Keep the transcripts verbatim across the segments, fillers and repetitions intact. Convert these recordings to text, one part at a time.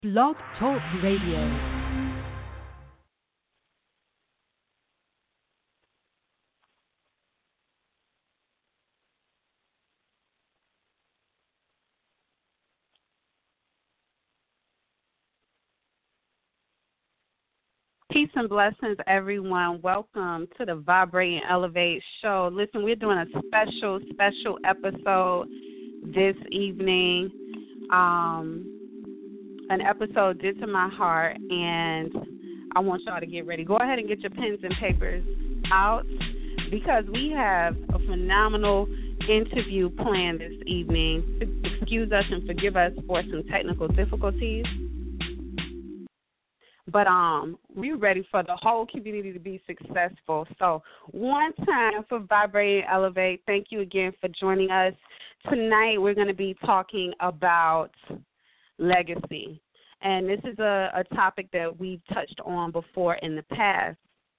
Blog Talk Radio. Peace and blessings, everyone. Welcome to the Vibrate and Elevate show. Listen, we're doing a special, special episode this evening. Um, an episode dear to my heart, and I want y'all to get ready. Go ahead and get your pens and papers out because we have a phenomenal interview planned this evening. Excuse us and forgive us for some technical difficulties. But um, we're ready for the whole community to be successful. So one time for Vibrate and Elevate, thank you again for joining us. Tonight we're going to be talking about legacy. And this is a, a topic that we've touched on before in the past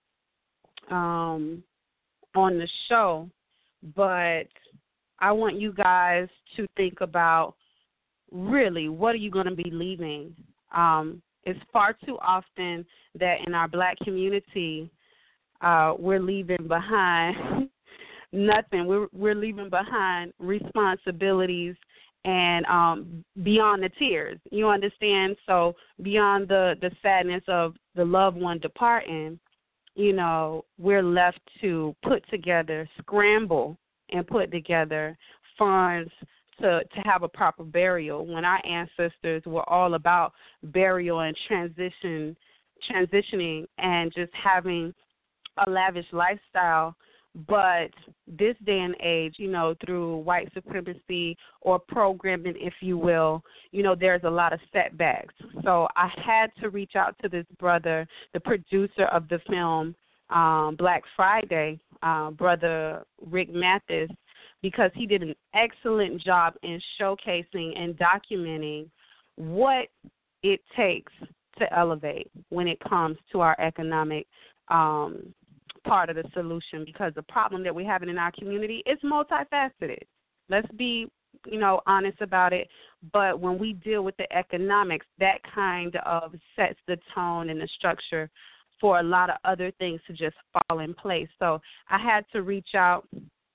um, on the show. But I want you guys to think about really what are you going to be leaving. Um It's far too often that in our black community, uh, we're leaving behind nothing. We're we're leaving behind responsibilities and um, beyond the tears. You understand? So beyond the, the sadness of the loved one departing, you know, we're left to put together, scramble and put together funds To, to have a proper burial when our ancestors were all about burial and transition, transitioning and just having a lavish lifestyle. But this day and age, you know, through white supremacy or programming, if you will, you know, there's a lot of setbacks. So I had to reach out to this brother, the producer of the film um, Black Friday, uh, Brother Rick Mathis, because he did an excellent job in showcasing and documenting what it takes to elevate when it comes to our economic um, part of the solution, because the problem that we're having in our community is multifaceted. Let's be, you know, honest about it. But when we deal with the economics, that kind of sets the tone and the structure for a lot of other things to just fall in place. So I had to reach out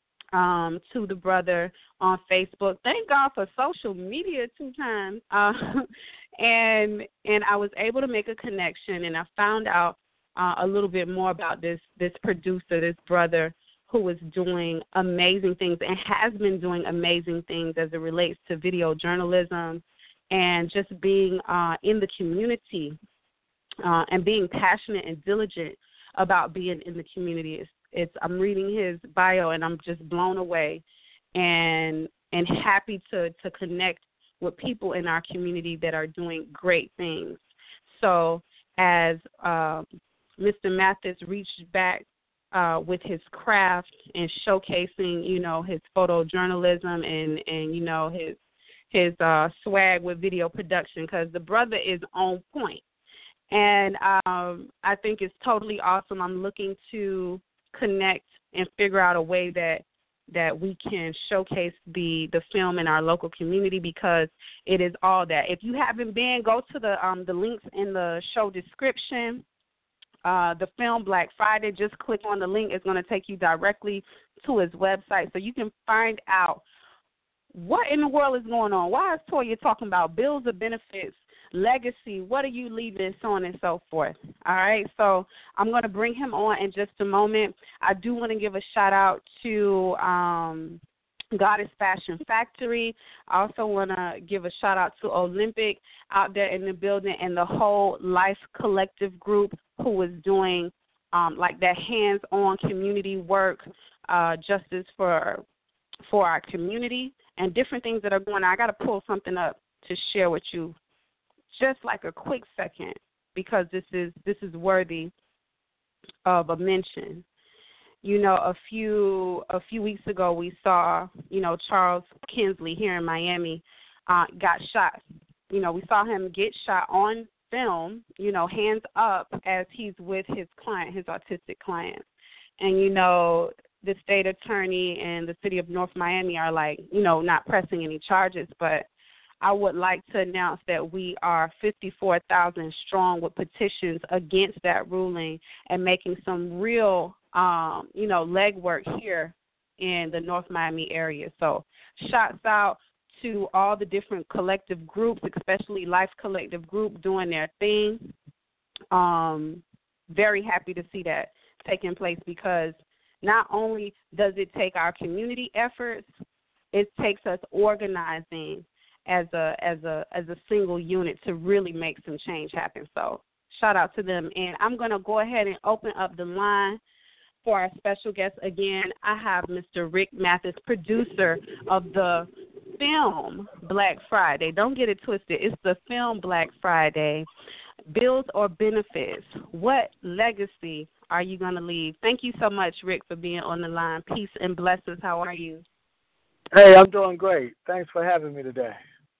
Um, to the brother on Facebook. Thank God for social media two times. Uh, and and I was able to make a connection, and I found out uh, a little bit more about this this producer, this brother who was doing amazing things and has been doing amazing things as it relates to video journalism and just being uh, in the community uh, and being passionate and diligent about being in the community. It's, It's I'm reading his bio and I'm just blown away and and happy to, to connect with people in our community that are doing great things. So as um, Mister Mathis reached back uh, with his craft and showcasing, you know, his photojournalism and, and you know, his, his uh, swag with video production, because the brother is on point. And um, I think it's totally awesome. I'm looking to connect and figure out a way that that we can showcase the the film in our local community, because it is all that. If you haven't been, go to the um the links in the show description. Uh, the film Black Friday, just click on the link. It's going to take you directly to his website so you can find out what in the world is going on. Why is Toya talking about bills or benefits, legacy, what are you leaving, so on and so forth. All right, so I'm going to bring him on in just a moment. I do want to give a shout-out to um, Goddess Fashion Factory. I also want to give a shout-out to Olympic out there in the building and the whole Life Collective group who was doing um, like that hands-on community work, uh, justice for for our community and different things that are going on. I got to pull something up to share with you just like a quick second, because this is this is worthy of a mention. You know, a few a few weeks ago we saw, you know, Charles Kinsley here in Miami uh, got shot. You know, we saw him get shot on film, you know, hands up as he's with his client, his autistic client. And, you know, the state attorney and the city of North Miami are like, you know, not pressing any charges, but I would like to announce that we are fifty-four thousand strong with petitions against that ruling and making some real, um, you know, legwork here in the North Miami area. So shouts out to all the different collective groups, especially Life Collective Group, doing their thing. Um, very happy to see that taking place, because not only does it take our community efforts, it takes us organizing as a as a as a single unit to really make some change happen. So shout out to them. And I'm going to go ahead and open up the line for our special guest again. I have Mister Rick Mathis, producer of the film Black Friday. Don't get it twisted. It's the film Black Friday. Bills or benefits? What legacy are you going to leave? Thank you so much, Rick, for being on the line. Peace and blessings. How are you? Hey, I'm doing great. Thanks for having me today.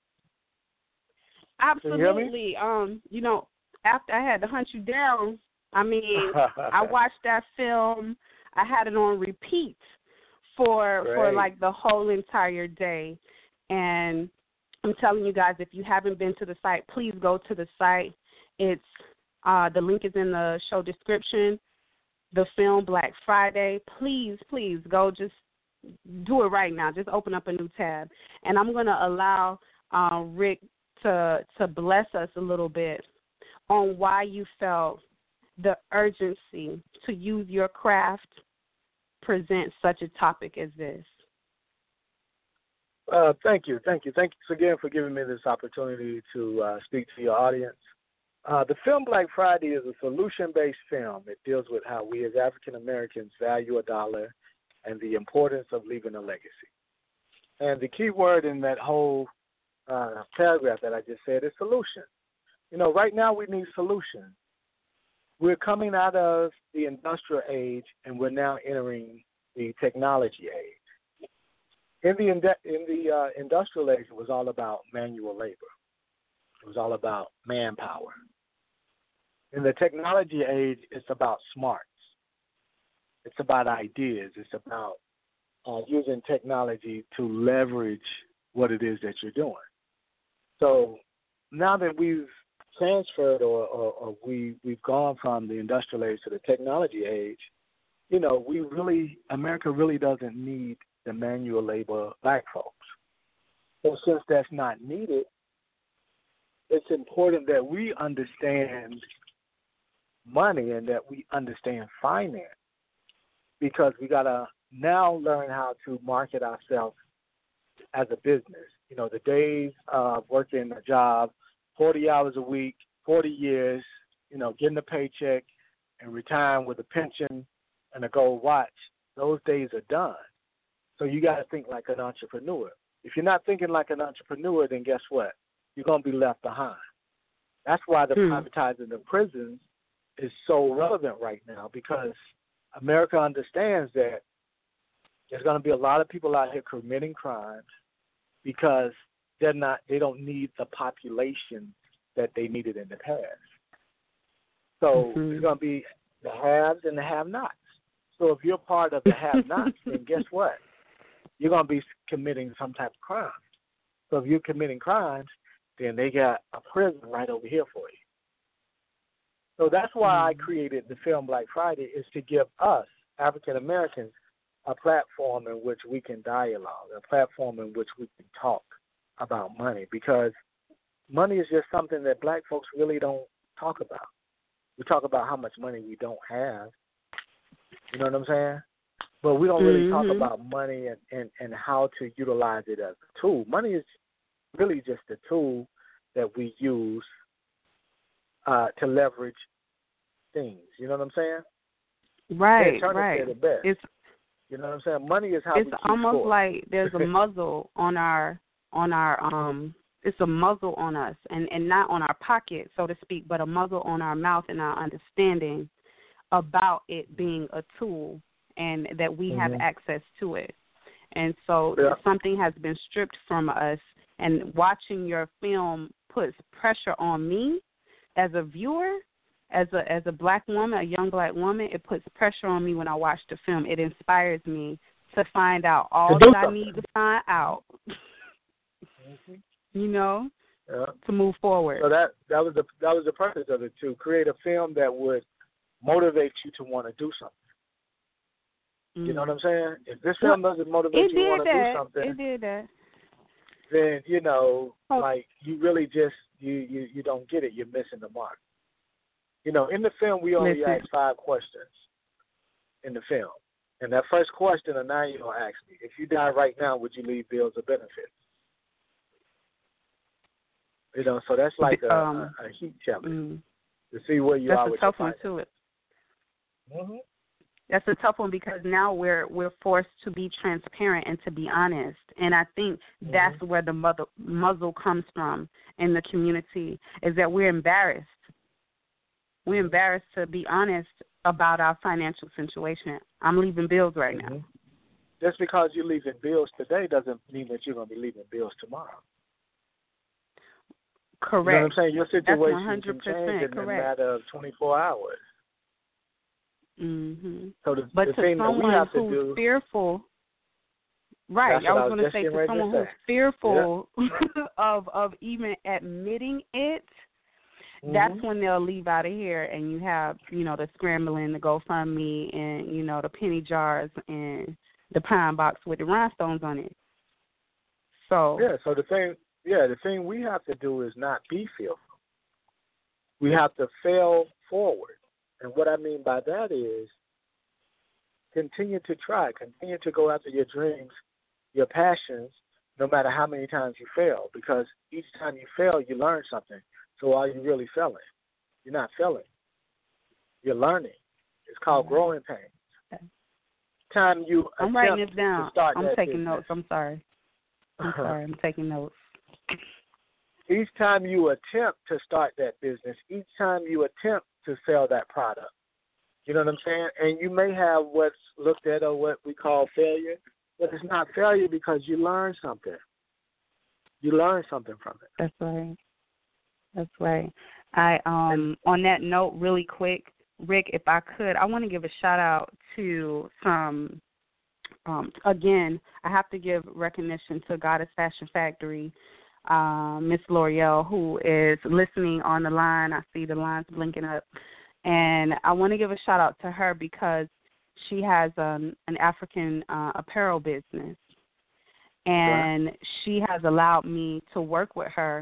Absolutely. You um, you know, after I had to hunt you down, I mean, I watched that film. I had it on repeat for great. for like the whole entire day. And I'm telling you guys, if you haven't been to the site, please go to the site. It's uh, the link is in the show description. The film Black Friday. Please, please go. Just do it right now. Just open up a new tab, and I'm going to allow uh, Rick to to bless us a little bit on why you felt the urgency to use your craft present such a topic as this. Uh, thank you, thank you, thank you again for giving me this opportunity to uh, speak to your audience. Uh, the film Black Friday is a solution-based film. It deals with how we as African Americans value a dollar and the importance of leaving a legacy. And the key word in that whole uh, paragraph that I just said is solution. You know, right now we need solutions. We're coming out of the industrial age, and we're now entering the technology age. In the in the uh, industrial age, it was all about manual labor. It was all about manpower. In the technology age, it's about smarts. It's about ideas. It's about uh, using technology to leverage what it is that you're doing. So now that we've transferred or, or, or we, we've gone from the industrial age to the technology age, you know, we really, America really doesn't need the manual labor black folks. So since that's not needed, it's important that we understand money and that we understand finance, because we got to now learn how to market ourselves as a business. You know, the days of working a job forty hours a week, forty years, you know, getting a paycheck and retiring with a pension and a gold watch, those days are done. So you got to think like an entrepreneur. If you're not thinking like an entrepreneur, then guess what? You're going to be left behind. That's why the hmm. privatizing of prisons is so relevant right now, because America understands that there's going to be a lot of people out here committing crimes because they're not, they don't need the population that they needed in the past. So mm-hmm. it's going to be the haves and the have-nots. So if you're part of the have-nots, then guess what? You're going to be committing some type of crime. So if you're committing crimes, then they got a prison right over here for you. So that's why mm-hmm. I created the film Black Friday, is to give us, African Americans, a platform in which we can dialogue, a platform in which we can talk about money, because money is just something that black folks really don't talk about. We talk about how much money we don't have, you know what I'm saying? But we don't really mm-hmm. talk about money and, and, and how to utilize it as a tool. Money is really just a tool that we use uh, to leverage things, you know what I'm saying? Right, Turner right. said it best. It's, you know what I'm saying? Money is how it's we keep almost score. like there's a muzzle on our on our um it's a muzzle on us, and, and not on our pocket, so to speak, but a muzzle on our mouth and our understanding about it being a tool and that we mm-hmm. have access to it. And so yeah. something has been stripped from us, and watching your film puts pressure on me as a viewer, as a as a black woman, a young black woman. It puts pressure on me when I watch the film. It inspires me to find out all that something. I need to find out. Mm-hmm. you know, yeah. to move forward. So that that was the that was the purpose of it, to create a film that would motivate you to want to do something. You know what I'm saying? If this film doesn't motivate you to want to do something, it did that. then, you know, oh. like, you really just, you, you, you don't get it. You're missing the mark. You know, in the film, we only Listen. ask five questions in the film. And that first question, a nine-year-old asked me, if you die right now, would you leave bills or benefits? You know, so that's like a, um, a, a heat challenge mm, to see where you that's are a with tough your one, too. Mm-hmm. That's a tough one because now we're we're forced to be transparent and to be honest, and I think mm-hmm. that's where the mother, muzzle comes from in the community, is that we're embarrassed. We're embarrassed to be honest about our financial situation. I'm leaving bills right mm-hmm. now. Just because you're leaving bills today doesn't mean that you're going to be leaving bills tomorrow. Correct. You know what I'm saying? Your situation That's one hundred percent can change in correct. a matter of twenty-four hours. Mm-hmm. So the, but the to thing someone that we have to who's do, fearful, right? I was, was going to say to someone to who's fearful yeah. of of even admitting it, mm-hmm. that's when they'll leave out of here, and you have, you know, the scrambling, the GoFundMe, and you know the penny jars and the pine box with the rhinestones on it. So yeah. So the thing, yeah, the thing we have to do is not be fearful. We have to fail forward. And what I mean by that is continue to try, continue to go after your dreams, your passions, no matter how many times you fail, because each time you fail, you learn something. So are you really failing? You're not failing. You're learning. It's called mm-hmm. growing pains. Okay. Time you I'm writing this down. I'm taking business. notes. I'm sorry. I'm sorry. I'm taking notes. Each time you attempt to start that business, each time you attempt to sell that product. You know what I'm saying? And you may have what's looked at or what we call failure, but it's not failure because you learn something. You learn something from it. That's right. That's right. I um on that note, really quick, Rick, if I could, I want to give a shout out to some. Um, again, I have to give recognition to Goddess Fashion Factory. Uh, Miss L'Oreal, who is listening on the line. I see the lines blinking up. And I want to give a shout-out to her because she has um, an African uh, apparel business. And right. she has allowed me to work with her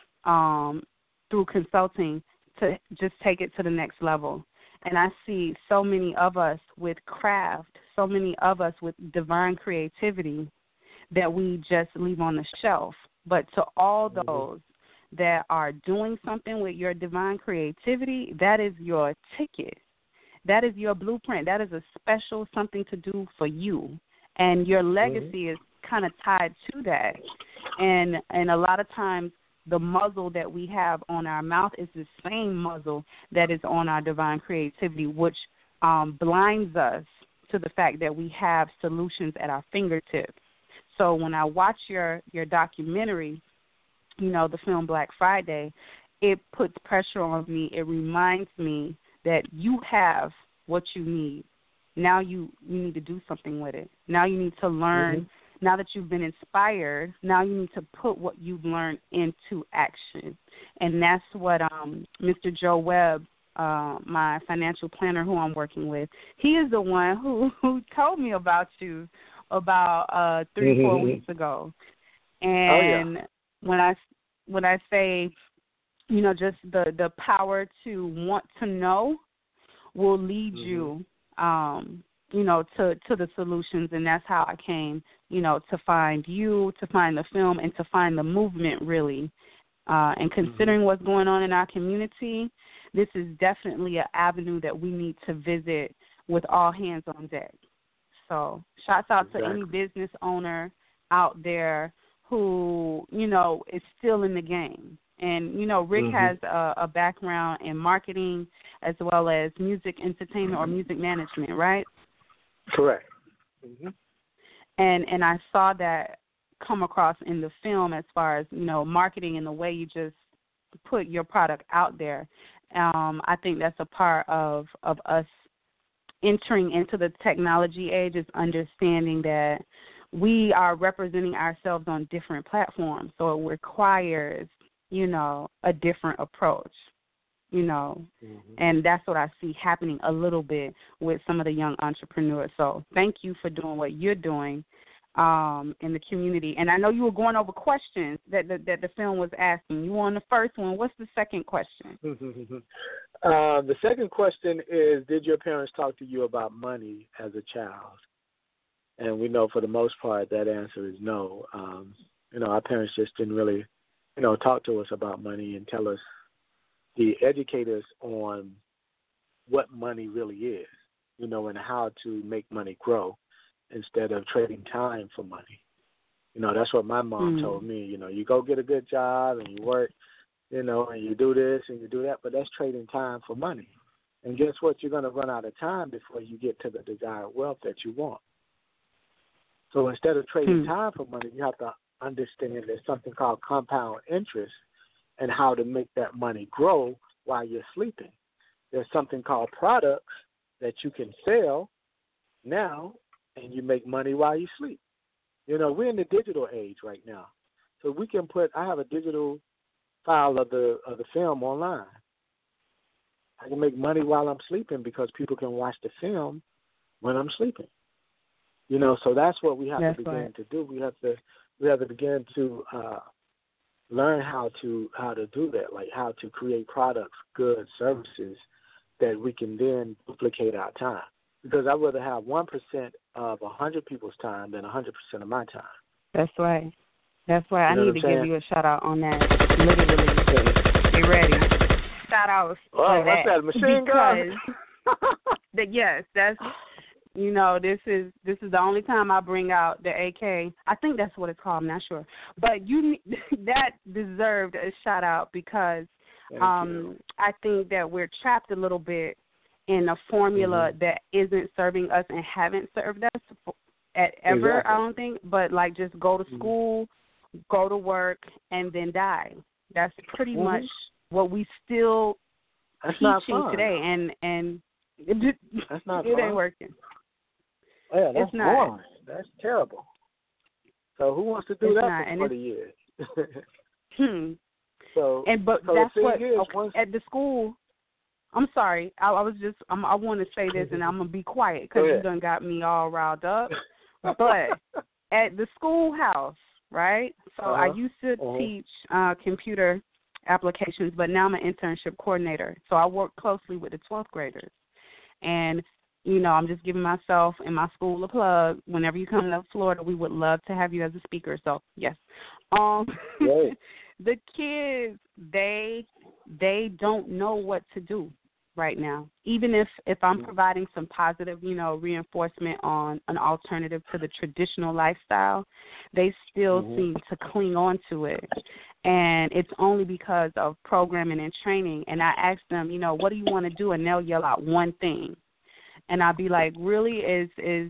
um, through consulting to just take it to the next level. And I see so many of us with craft, so many of us with divine creativity that we just leave on the shelf. But to all those that are doing something with your divine creativity, that is your ticket. That is your blueprint. That is a special something to do for you. And your legacy mm-hmm. is kind of tied to that. And and a lot of times the muzzle that we have on our mouth is the same muzzle that is on our divine creativity, which um, blinds us to the fact that we have solutions at our fingertips. So when I watch your, your documentary, you know, the film Black Friday, it puts pressure on me. It reminds me that you have what you need. Now you, you need to do something with it. Now you need to learn. Mm-hmm. Now that you've been inspired, now you need to put what you've learned into action. And that's what um, Mister Joe Webb, uh, my financial planner who I'm working with, he is the one who, who told me about you about uh, three, mm-hmm. four weeks ago. And oh, yeah. when I when I say, you know, just the, the power to want to know will lead mm-hmm. you, um, you know, to, to the solutions. And that's how I came, you know, to find you, to find the film, and to find the movement, really. Uh, and considering mm-hmm. what's going on in our community, this is definitely an avenue that we need to visit with all hands on deck. So shouts out exactly. to any business owner out there who, you know, is still in the game. And, you know, Rick mm-hmm. has a, a background in marketing as well as music entertainment or music management, right? Correct. Mm-hmm. And and I saw that come across in the film as far as, you know, marketing and the way you just put your product out there. Um, I think that's a part of, of us entering into the technology age, is understanding that we are representing ourselves on different platforms, so it requires, you know, a different approach, you know, mm-hmm. and that's what I see happening a little bit with some of the young entrepreneurs. So thank you for doing what you're doing um, in the community. And I know you were going over questions that the, that the film was asking. You were on the first one. What's the second question? uh, the second question is, did your parents talk to you about money as a child? And we know for the most part that answer is no. Um, you know, our parents just didn't really, you know, talk to us about money and tell us, the educate us on what money really is, you know, and how to make money grow instead of trading time for money. You know, that's what my mom mm. told me. You know, you go get a good job and you work, you know, and you do this and you do that, but that's trading time for money. And guess what? You're going to run out of time before you get to the desired wealth that you want. So instead of trading hmm. time for money, you have to understand there's something called compound interest and how to make that money grow while you're sleeping. There's something called products that you can sell now, and you make money while you sleep. You know, we're in the digital age right now. So we can put, I have a digital file of the of the film online. I can make money while I'm sleeping because people can watch the film when I'm sleeping. You know, so that's what we have that's to begin right. to do. We have to we have to begin to uh, learn how to how to do that, like how to create products, goods, services that we can then duplicate our time. Because I'd rather have one percent of a hundred people's time than a hundred percent of my time. That's right. That's right. You know I need to saying? give you a shout out on that. Literally, be ready. Shout out for oh, that. What's that? Machine gun? that yes, that's. You know, this is this is the only time I bring out the A K. I think that's what it's called. I'm not sure, but you that deserved a shout out because um, I think that we're trapped a little bit in a formula mm-hmm. that isn't serving us and haven't served us at ever. Exactly. I don't think, but like just go to school, mm-hmm. go to work, and then die. That's pretty mm-hmm. much what we still that's teaching today, and and it, that's not it fun. ain't working. Yeah, that's it's not. boring. That's terrible. So who wants to do it's that not. for twenty years? hmm. So, and but so that's what is, okay, once... at the school. I'm sorry. I, I was just. I'm, I want to say this, and I'm gonna be quiet because you done got me all riled up. But at the schoolhouse, right? So uh-huh. I used to uh-huh. teach uh, computer applications, but now I'm an internship coordinator. So I work closely with the twelfth graders, and you know, I'm just giving myself and my school a plug. Whenever you come to Florida, we would love to have you as a speaker. So, yes. Um, the kids, they they don't know what to do right now. Even if, if I'm providing some positive, you know, reinforcement on an alternative to the traditional lifestyle, they still mm-hmm. seem to cling on to it. And it's only because of programming and training. And I ask them, you know, what do you want to do? And they'll yell out one thing. And I'll be like, really, is is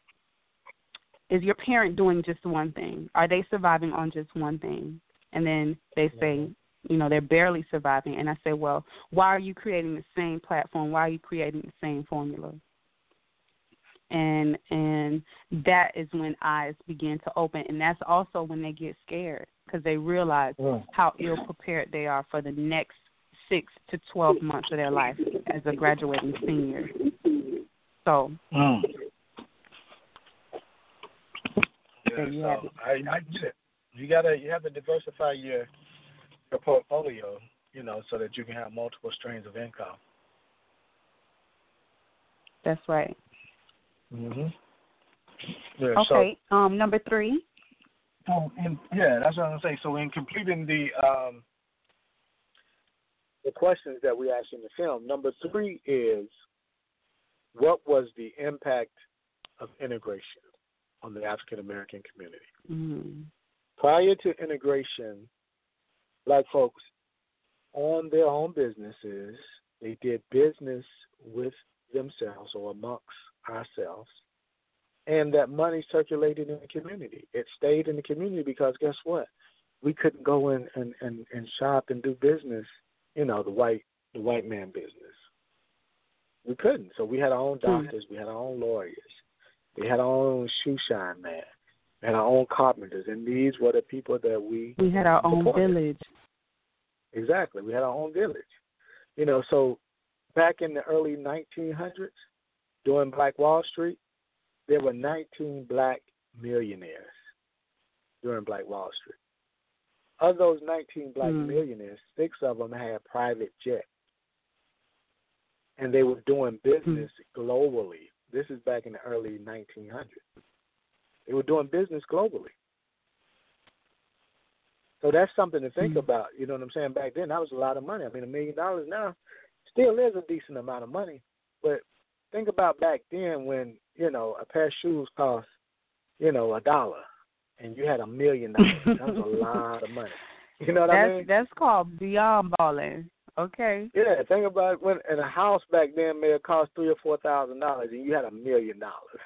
is your parent doing just one thing? Are they surviving on just one thing? And then they say, you know, they're barely surviving. And I say, well, why are you creating the same platform? Why are you creating the same formula? And and that is when eyes begin to open. And that's also when they get scared because they realize yeah. how ill-prepared they are for the next six to twelve months of their life as a graduating senior. So, mm. yeah, you, so I, I get it. You gotta, you have to diversify your your portfolio, you know, so that you can have multiple streams of income. That's right. Mhm. Yeah, okay. So, um, number three. So, in, yeah, that's what I'm saying. So, in completing the um, the questions that we asked in the film, number three is, what was the impact of integration on the African American community? Mm-hmm. Prior to integration, black folks owned their own businesses. They did business with themselves or amongst ourselves, and that money circulated in the community. It stayed in the community because guess what? We couldn't go in and, and, and shop and do business, you know, the white the white man business. We couldn't. So we had our own doctors. Mm. We had our own lawyers. We had our own shoe shine man. We had our own carpenters, and these were the people that we We had our own supported. village. Exactly. We had our own village. You know, so back in the early nineteen hundreds, during Black Wall Street, there were nineteen black millionaires during Black Wall Street. Of those nineteen black mm. millionaires, six of them had private jets, and they were doing business mm. globally. This is back in the early nineteen hundreds. They were doing business globally. So that's something to think mm. about. You know what I'm saying? Back then, that was a lot of money. I mean, a million dollars now still is a decent amount of money. But think about back then when, you know, a pair of shoes cost, you know, a dollar, and you had a million dollars. That was a lot of money. You know what that's, I mean? That's called beyond balling. Okay. Yeah, think about when in a house back then may have cost three or four thousand dollars, and you had a million dollars.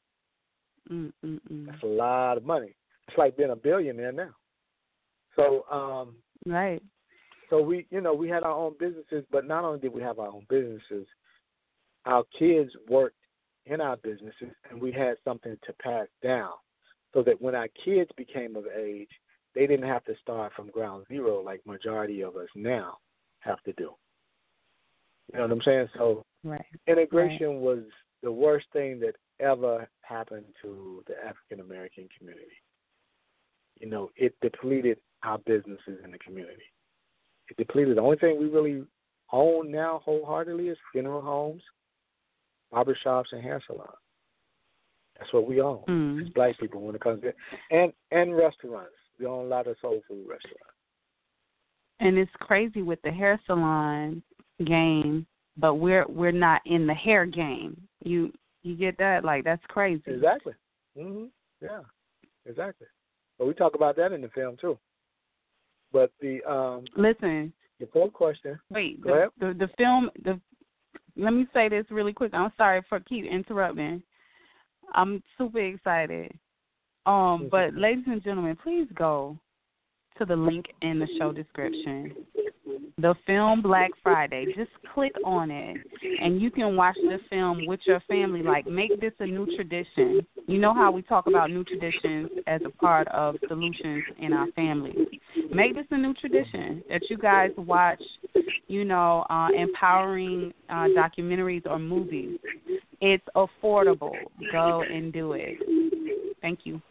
Mm-mm-mm. That's a lot of money. It's like being a billionaire now. So, um, right. So we, you know, we had our own businesses, but not only did we have our own businesses, our kids worked in our businesses, and we had something to pass down, so that when our kids became of age, they didn't have to start from ground zero like majority of us now have to do. You know what I'm saying? So right. integration right. was the worst thing that ever happened to the African American community. You know, it depleted our businesses in the community. It depleted. The only thing we really own now wholeheartedly is funeral homes, barbershops, and hair salons. That's what we own mm. as black people when it comes to and and restaurants. We own a lot of soul food restaurants. And it's crazy with the hair salon game, but we're we're not in the hair game. You you get that? Like, that's crazy. Exactly. Mhm. Yeah. Exactly. But we talk about that in the film too. But the um listen. The fourth question. Wait. Go the, ahead. the the film. The let me say this really quick. I'm sorry for keep interrupting. I'm super excited. Um, mm-hmm. But ladies and gentlemen, please go to the link in the show description. The film Black Friday. Just click on it, and you can watch the film with your family. Like, make this a new tradition. You know how we talk about new traditions as a part of solutions in our families. Make this a new tradition that you guys watch, you know, uh, empowering uh, documentaries or movies. It's affordable. Go and do it. Thank you.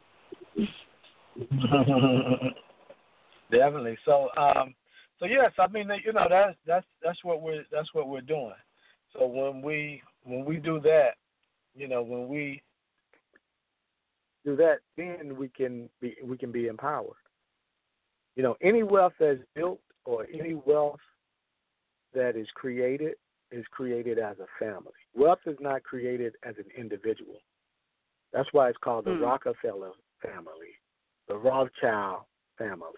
Definitely. So, um, so yes, I mean, you know, that's that's that's what we're that's what we're doing. So when we when we do that, you know, when we do that, then we can be we can be empowered. You know, any wealth that's built or any wealth that is created is created as a family. Wealth is not created as an individual. That's why it's called the mm. Rockefeller family, the Rothschild family.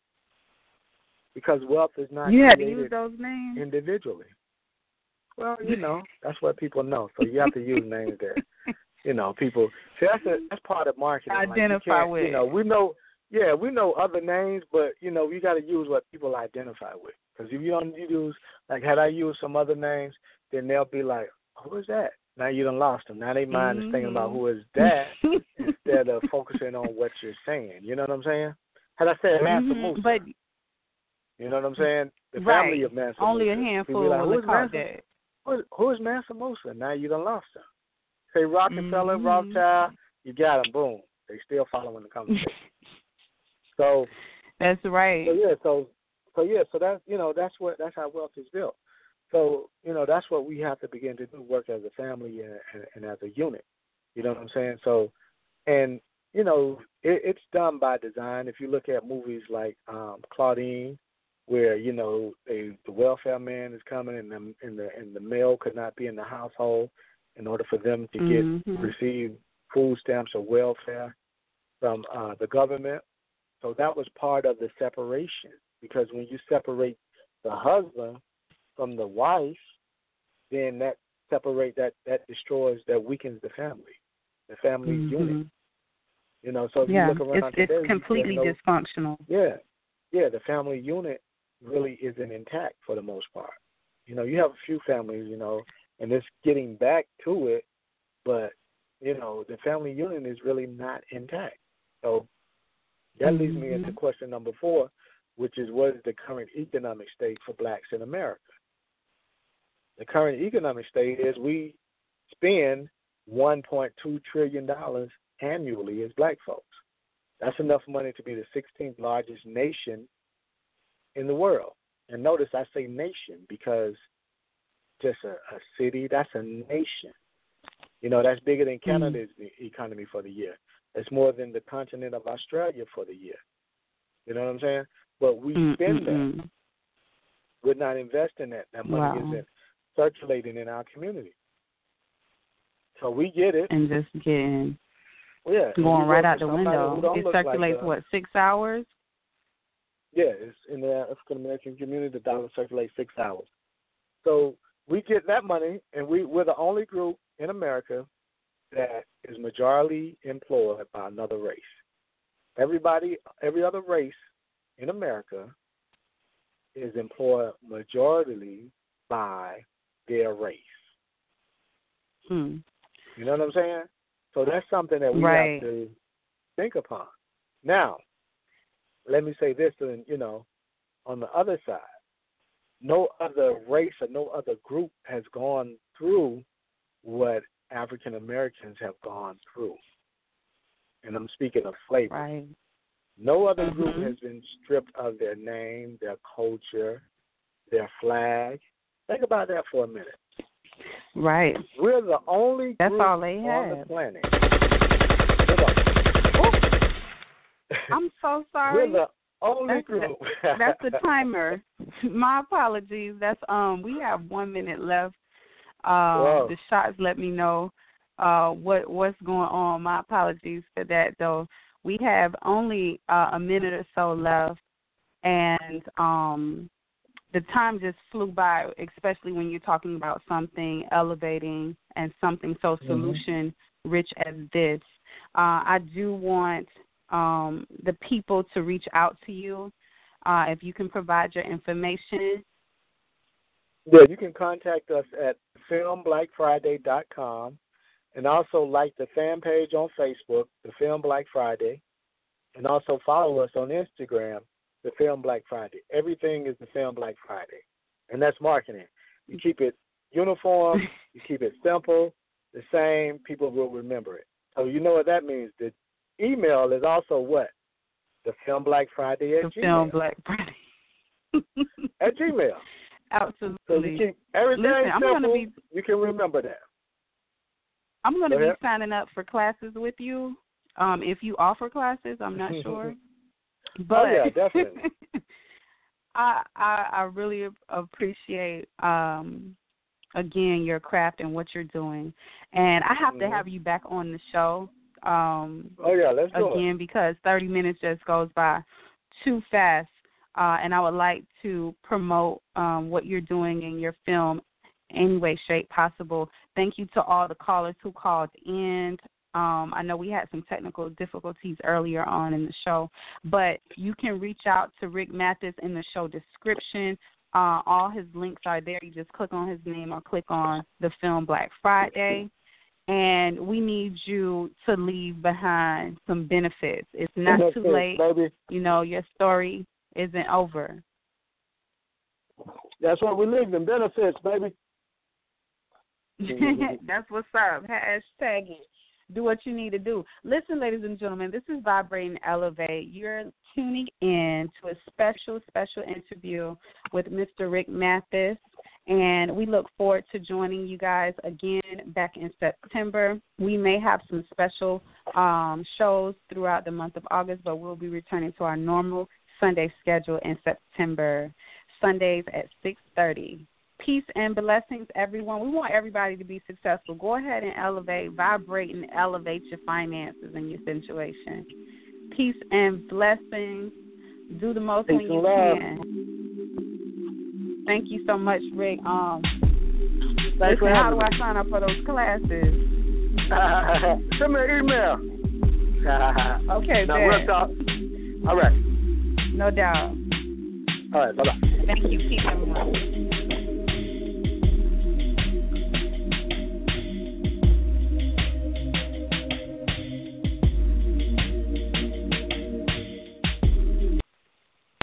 Because wealth is not you created had to use those names individually. Well, you know, that's what people know. So you have to use names that, you know, people. See, that's a, that's part of marketing. Identify like with. You know, we know, yeah, we know other names, but you know, we got to use what people identify with. Because if you don't use, like, had I used some other names, then they'll be like, who is that? Now you done lost them. Now they mind mm-hmm. is thinking about who is that instead of focusing on what you're saying. You know what I'm saying? Had I said Mansa mm-hmm. Musa, but you know what I'm saying? The right. family of Mansa Only Musa. a handful like, will call that. Who, who is Mansa Musa? Now you done lost them. Say Rockefeller, mm-hmm. Rothschild, you got them. Boom. They still following the conversation. so that's right. So yeah, so so yeah, so that's you know that's what that's how wealth is built. So you know that's what we have to begin to do: work as a family and, and, and as a unit. You know what I'm saying? So, and you know it, it's done by design. If you look at movies like um, Claudine, where you know a, the welfare man is coming and the and the and the male could not be in the household in order for them to get mm-hmm. receive food stamps or welfare from uh, the government. So that was part of the separation, because when you separate the husband from the wife, then that separate that that destroys, that weakens the family, the family mm-hmm. unit. You know, so if yeah, you look around it's, today, it's completely no, dysfunctional. Yeah, yeah, the family unit really isn't intact for the most part. You know, you have a few families, you know, and it's getting back to it, but you know, the family unit is really not intact. So that mm-hmm. leads me into question number four, which is what is the current economic state for blacks in America? The current economic state is we spend one point two trillion dollars annually as black folks. That's enough money to be the sixteenth largest nation in the world. And notice I say nation because just a, a city, that's a nation. You know, that's bigger than Canada's mm-hmm. economy for the year. It's more than the continent of Australia for the year. You know what I'm saying? But we mm-hmm. spend that. We're not investing that. That money wow. isn't circulating in our community. So we get it. And just getting, yeah, going right out the window. It circulates, like, uh, what, six hours? Yeah, it's in the African American community, the dollar circulates six hours. So we get that money, and we, we're the only group in America that is majority employed by another race. Everybody, every other race in America is employed majority by their race. Hmm. You know what I'm saying? So that's something that we right. have to think upon. Now, let me say this, and you know, on the other side, no other race or no other group has gone through what African Americans have gone through. And I'm speaking of slavery. Right. No other mm-hmm. group has been stripped of their name, their culture, their flag. Think about that for a minute. Right. We're the only That's group all they on have. the planet. I'm so sorry. We're the only that's group. The, that's the timer. My apologies. That's um. We have one minute left. Uh, the shots let me know uh what what's going on. My apologies for that, though. We have only uh, a minute or so left, and um, the time just flew by, especially when you're talking about something elevating and something so mm-hmm. solution rich as this. Uh, I do want um, the people to reach out to you. Uh, if you can provide your information. Yeah, you can contact us at film black friday dot com and also like the fan page on Facebook, The Film Black Friday, and also follow us on Instagram, The Film Black Friday. Everything is The Film Black Friday, and that's marketing. You keep it uniform, you keep it simple, the same, people will remember it. So you know what that means. The email is also what? The Film Black Friday at the Gmail. Film Black Friday. At Gmail. Absolutely. So you keep everything Listen, I'm simple, gonna be, you can remember that. I'm going to Go be ahead. signing up for classes with you. Um, if you offer classes, I'm not sure. But oh, yeah, definitely. I, I I really appreciate, um, again, your craft and what you're doing. And I have mm-hmm. to have you back on the show. Um, oh, yeah, let's do again, it. because thirty minutes just goes by too fast. Uh, and I would like to promote um, what you're doing in your film any way, shape possible. Thank you to all the callers who called in. Um, I know we had some technical difficulties earlier on in the show, but you can reach out to Rick Mathis in the show description. Uh, all his links are there. You just click on his name or click on the Film Black Friday. And we need you to leave behind some benefits. It's not That's too it, late. Baby. You know, your story isn't over. That's what we live in, benefits, baby. That's what's up. Hashtag it. Do what you need to do. Listen, ladies and gentlemen, this is Vibrate and Elevate. You're tuning in to a special, special interview with Mister Rick Mathis, and we look forward to joining you guys again back in September. We may have some special um, shows throughout the month of August, but we'll be returning to our normal Sunday schedule in September, Sundays at six thirty. Peace and blessings, everyone. We want everybody to be successful. Go ahead and elevate, vibrate, and elevate your finances and your situation. Peace and blessings. Do the most Peace when you love. can. Thank you so much, Rick. Um, Thanks listen, how do I sign up for those classes? Uh, send me an email. Okay, now, then. We'll talk. All right. No doubt. All right, bye-bye. Thank you. Peace, everyone.